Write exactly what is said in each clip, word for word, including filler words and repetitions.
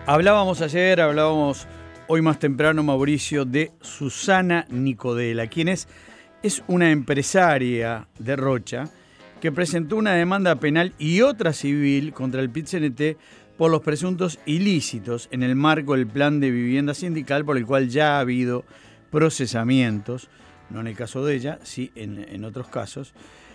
Hablábamos ayer, hablábamos hoy más temprano, Mauricio, de Susana Nicodela, quien es, es una empresaria de Rocha que presentó una demanda penal y otra civil contra el P I T C N T por los presuntos ilícitos en el marco del plan de vivienda sindical por el cual ya ha habido procesamientos, no en el caso de ella, sí en, en otros casos.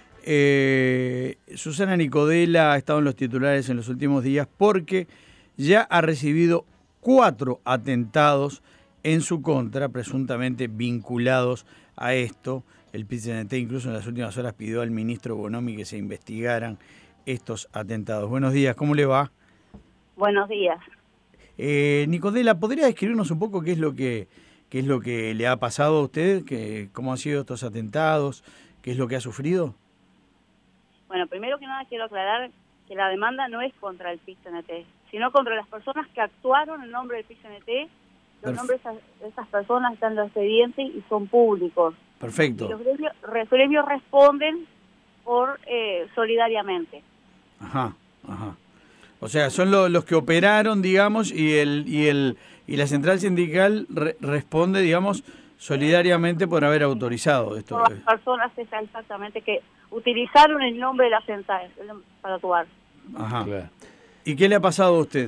Eh, Susana Nicodela ha estado en los titulares en los últimos días porque ya ha recibido cuatro atentados en su contra, presuntamente vinculados a esto. El P I T C N T incluso en las últimas horas pidió al ministro Bonomi que se investigaran estos atentados. Buenos días, ¿cómo le va? Buenos días. Eh, Nicodela, ¿podría describirnos un poco qué es lo que qué es lo que le ha pasado a usted? Que, ¿Cómo han sido estos atentados? ¿Qué es lo que ha sufrido? Bueno, primero que nada quiero aclarar que la demanda no es contra el P I T C N T, sino contra las personas que actuaron en nombre del P I T C N T. Los nombres de esas personas están en los expedientes y son públicos. Perfecto. Y los gremios, los gremios responden por eh, solidariamente. Ajá, ajá. O sea, son lo, los que operaron, digamos, y el y el y la central sindical re, responde, digamos, solidariamente por haber autorizado esto. Por las personas exactamente que utilizaron el nombre de la central para actuar. Ajá. Claro. ¿Y qué le ha pasado a usted?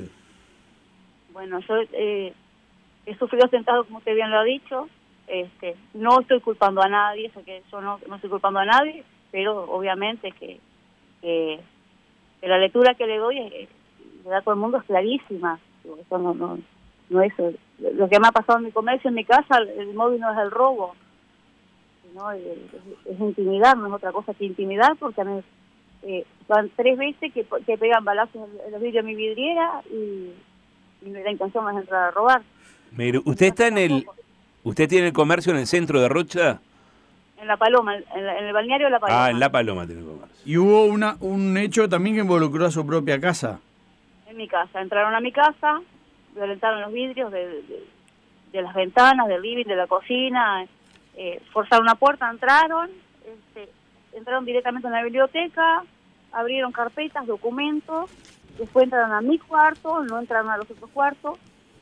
Bueno, yo eh, he sufrido atentados, como usted bien lo ha dicho. Este, no estoy culpando a nadie, sé que yo no, no estoy culpando a nadie, pero obviamente que, que, que la lectura que le doy es, le da a todo el mundo es clarísima. Eso no, no, no es lo que me ha pasado en mi comercio, en mi casa. El móvil no es el robo, sino es, es, es intimidar, no es otra cosa que intimidar, porque a mí eh, van tres veces que, que pegan balazos en los vidrios de mi vidriera y, y la intención es entrar a robar. Mire, usted está en el, usted tiene el comercio en el centro de Rocha. En La Paloma, en, la, en el balneario de La Paloma. Ah, en La Paloma tiene el comercio. Y hubo una un hecho también que involucró a su propia casa. En mi casa, entraron a mi casa, violentaron los vidrios de, de, de las ventanas, del living, de la cocina, eh, forzaron una puerta, entraron, este, entraron directamente en la biblioteca, abrieron carpetas, documentos, después entraron a mi cuarto, no entraron a los otros cuartos,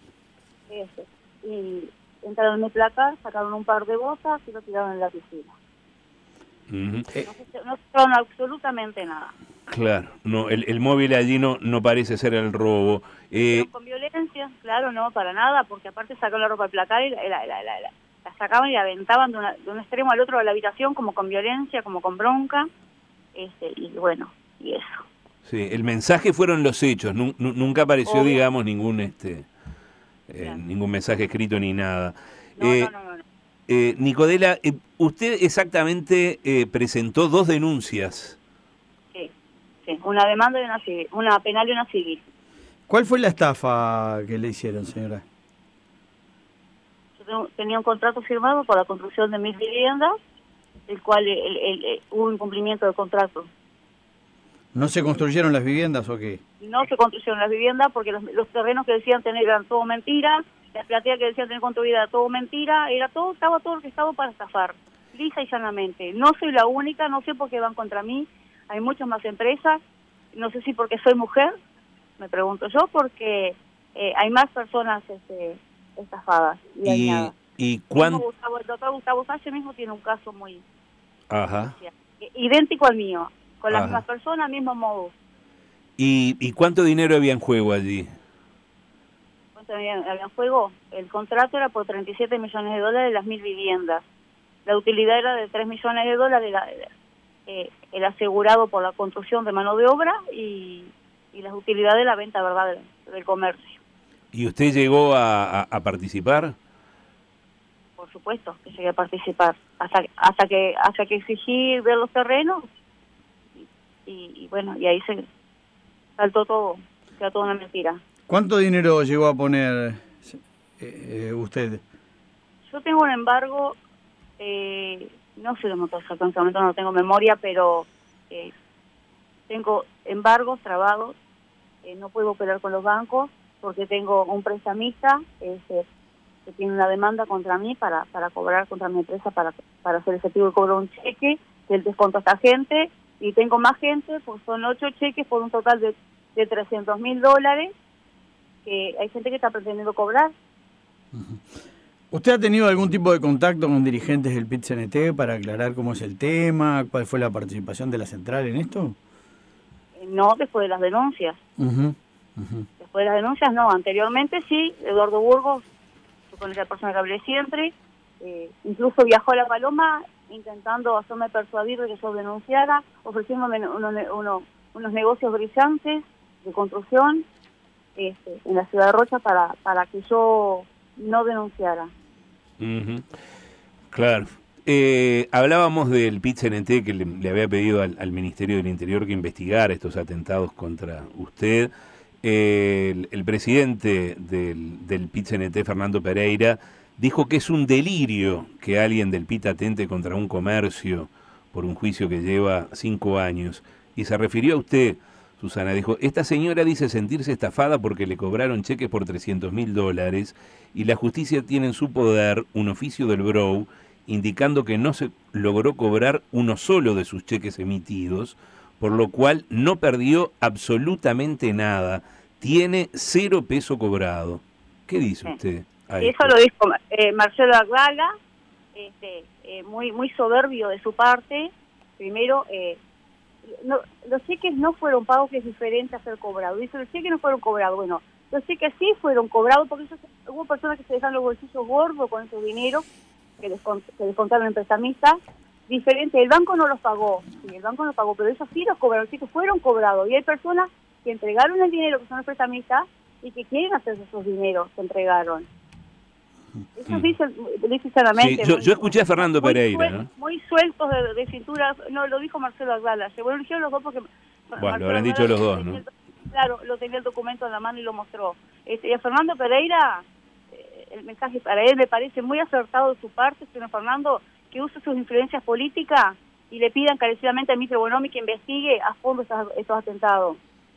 este, y entraron en mi placar, sacaron un par de botas y lo tiraron en la piscina. Uh-huh. No se, no se tiraron absolutamente nada. Claro, no, el, el móvil allí no no parece ser el robo. Eh, Pero con violencia, claro, no, para nada, porque aparte sacaron la ropa del placar y la, la, la, la, la, la sacaban y la aventaban de, una, de un extremo al otro de la habitación, como con violencia, como con bronca, este y bueno, y eso. Sí, el mensaje fueron los hechos, nu, nu, nunca apareció, Obvio. digamos, ningún este eh, claro. ningún mensaje escrito ni nada. No, eh, no, no, no, no. Eh, Nicodela, eh, usted exactamente eh, presentó dos denuncias. Sí, sí, una demanda y una civil, una penal y una civil. ¿Cuál fue la estafa que le hicieron, señora? Yo tenía un contrato firmado por la construcción de mis viviendas, el cual el, el, el, el, hubo incumplimiento del contrato. ¿No se construyeron las viviendas o qué? No se construyeron las viviendas porque los, los terrenos que decían tener eran todo mentira, la platea que decían tener construida era todo mentira, era todo, estaba todo orquestado para estafar, lisa y llanamente. No soy la única, no sé por qué van contra mí, hay muchas más empresas, no sé si porque soy mujer, me pregunto yo, porque eh, hay más personas este, estafadas y dañadas. ¿Y, y cuánto? El doctor Gustavo Salle mismo tiene un caso muy Ajá. idéntico al mío, con las Ajá. mismas personas, mismo modo. ¿Y, ¿Y cuánto dinero había en juego allí? ¿Cuánto había, había en juego? El contrato era por treinta y siete millones de dólares de las mil viviendas. La utilidad era de tres millones de dólares, la, eh, el asegurado por la construcción de mano de obra y, y las utilidades de la venta, ¿verdad?, del, del comercio. ¿Y usted llegó a, a, a participar? Por supuesto que llegué a participar. Hasta, hasta que hasta que exigí ver los terrenos y, y, y bueno, y ahí se saltó todo, quedó toda una mentira. ¿Cuánto dinero llegó a poner eh, usted? Yo tengo un embargo, eh, no sé los montos exactos, en este momento no tengo memoria, pero eh, tengo embargos trabados, eh, no puedo operar con los bancos porque tengo un prestamista este, que tiene una demanda contra mí para para cobrar contra mi empresa para para hacer efectivo el cobro de un cheque, que él desconto a esta gente, y tengo más gente, pues son ocho cheques por un total de, de trescientos mil dólares, que hay gente que está pretendiendo cobrar. Uh-huh. ¿Usted ha tenido algún tipo de contacto con dirigentes del P I T C N T para aclarar cómo es el tema? ¿Cuál fue la participación de la central en esto? No, después de las denuncias. Uh-huh. Uh-huh. Después de las denuncias, no. Anteriormente sí, Eduardo Burgos, con esa persona que hablé siempre, eh, incluso viajó a La Paloma intentando hacerme persuadir de que yo denunciara, ofreciéndome uno, uno, unos negocios brillantes de construcción este, en la ciudad de Rocha para, para que yo no denunciara. Uh-huh. Claro. Eh, hablábamos del P I T C N T que le, le había pedido al, al Ministerio del Interior que investigara estos atentados contra usted. Eh, el, el presidente del, del P I T C N T, Fernando Pereira, dijo que es un delirio que alguien del P I T atente contra un comercio por un juicio que lleva cinco años. Y se refirió a usted, Susana, dijo, esta señora dice sentirse estafada porque le cobraron cheques por trescientos mil dólares y la justicia tiene en su poder un oficio del B R O indicando que no se logró cobrar uno solo de sus cheques emitidos, por lo cual no perdió absolutamente nada. Tiene cero peso cobrado. ¿Qué dice usted a Eso esto? lo dijo eh, Marcelo Aglala, este, eh, muy muy soberbio de su parte. Primero, eh, no, los cheques no fueron pagos, que es diferente a ser cobrado. Dice, los cheques no fueron cobrados. Bueno, los cheques sí fueron cobrados porque eso, hubo personas que se dejaron los bolsillos gordos con ese dinero que les, que les contaron en prestamistas. Diferente, el banco no los pagó, sí, el banco no los pagó, pero ellos sí los cobraron, sí que fueron cobrados. Y hay personas que entregaron el dinero, que son los prestamistas, y que quieren hacer esos dineros que entregaron. Eso mm. dice, dice sanamente. Sí, yo, yo escuché a Fernando muy Pereira, suel, ¿no? Muy sueltos de, de cintura, no, lo dijo Marcelo Aglala. Se bueno, dijeron los dos porque... Bueno, Marcelo lo habrán dicho los dos, ¿no? El, claro, lo tenía el documento en la mano y lo mostró. Este, y a Fernando Pereira, eh, el mensaje para él me parece muy acertado de su parte, señor Fernando, que use sus influencias políticas y le pida encarecidamente al ministro Bonomi que investigue a fondo estos, estos atentados.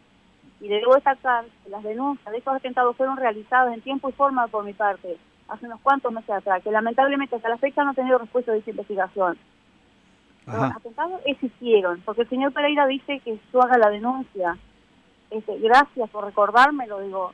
Y le debo destacar que las denuncias de estos atentados fueron realizadas en tiempo y forma por mi parte, hace unos cuantos meses atrás, que lamentablemente hasta la fecha no han tenido respuesta de esa investigación. Ajá. Los atentados existieron, porque el señor Pereira dice que yo haga la denuncia. Este, gracias por recordármelo, digo.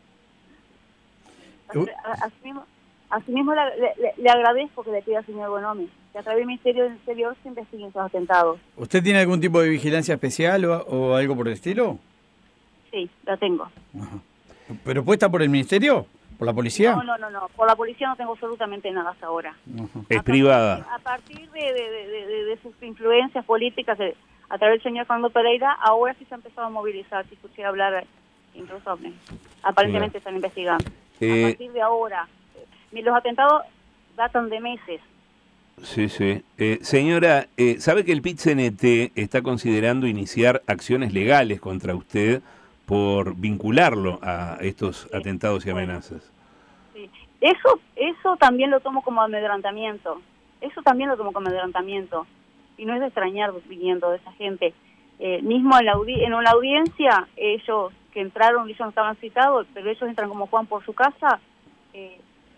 Uh. Así mismo, así mismo le, le, le agradezco que le pida al señor Bonomi que a través del Ministerio del Interior se investiguen esos atentados. ¿Usted tiene algún tipo de vigilancia especial o, o algo por el estilo? Sí, la tengo. Ajá. ¿Pero puesta por el Ministerio? ¿Por la policía? No, no, no, no. Por la policía no tengo absolutamente nada hasta ahora. Uh-huh. Es a privada. Partir, a partir de, de, de, de, de sus influencias políticas, de, a través del señor Fernando Pereira, ahora sí se ha empezado a movilizar, si escuché hablar, incluso aparentemente claro. Están investigando. Eh, a partir de ahora. Los atentados datan de meses. Sí, sí. Eh, señora, eh, ¿sabe que el P I T C N T está considerando iniciar acciones legales contra usted por vincularlo a estos sí. atentados y amenazas? Sí. Eso, eso también lo tomo como amedrentamiento. Eso también lo tomo como amedrentamiento. Y no es de extrañar viniendo de esa gente. Eh, mismo en, la audi en una audiencia, ellos que entraron, ellos no estaban citados, pero ellos entran como Juan por su casa. Eh,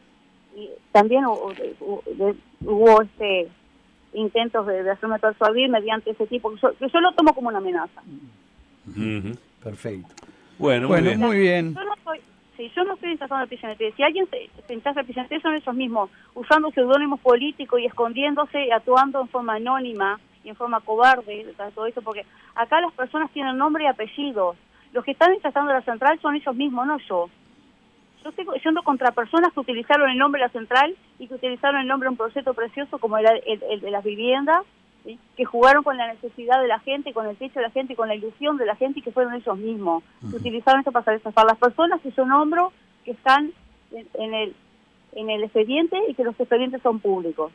y también hubo, hubo, hubo este intentos de, de hacerme persuadir mediante ese tipo, que yo, que yo lo tomo como una amenaza. Uh-huh. Perfecto. Bueno, bueno, muy bien. Muy bien. Yo no soy, sí, yo no estoy enchazando al P I C N T. Si alguien se, se enchaza al P I C N T son ellos mismos, usando seudónimos políticos y escondiéndose, actuando en forma anónima y en forma cobarde, todo eso, porque acá las personas tienen nombre y apellidos. Los que están enchazando la central son ellos mismos, no yo. Yo estoy yendo contra personas que utilizaron el nombre de la central y que utilizaron el nombre de un proyecto precioso como era el, el de las viviendas, ¿sí? Que jugaron con la necesidad de la gente, con el techo de la gente, con la ilusión de la gente y que fueron ellos mismos. Uh-huh. Que utilizaron esto para estafar las personas que yo nombro, que están en, en, el, en el expediente y que los expedientes son públicos.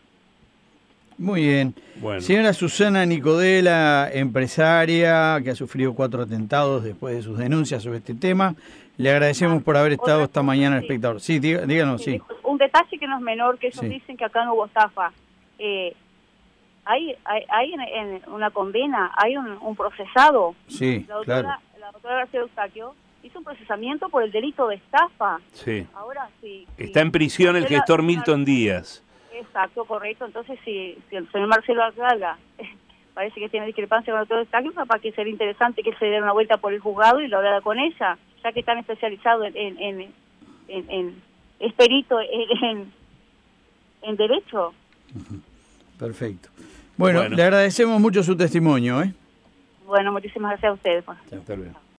Muy bien. Bueno. Señora Susana Nicodela, empresaria que ha sufrido cuatro atentados después de sus denuncias sobre este tema, le agradecemos ah, por haber estado esta mañana en sí. Espectador. Sí, díganos, díganos, sí. Un detalle que no es menor, que ellos sí. dicen que acá no hubo estafa. Eh, hay hay, hay en, en una condena, hay un, un procesado. Sí, la doctora, claro. La doctora García Eustaquio hizo un procesamiento por el delito de estafa. Sí. Ahora sí. Está sí. en prisión el gestor Milton Díaz. Exacto, correcto. Entonces, si, si el señor Marcelo Aglala parece que tiene discrepancia con el doctor Eustaquio, capaz que sería interesante que se diera una vuelta por el juzgado y lo hablara con ella. ya que están especializados en, en, en, en, en es perito en, en, en derecho. Perfecto. Bueno, Bueno, le agradecemos mucho su testimonio, ¿eh? Bueno, muchísimas gracias a ustedes. Pues. hasta luego.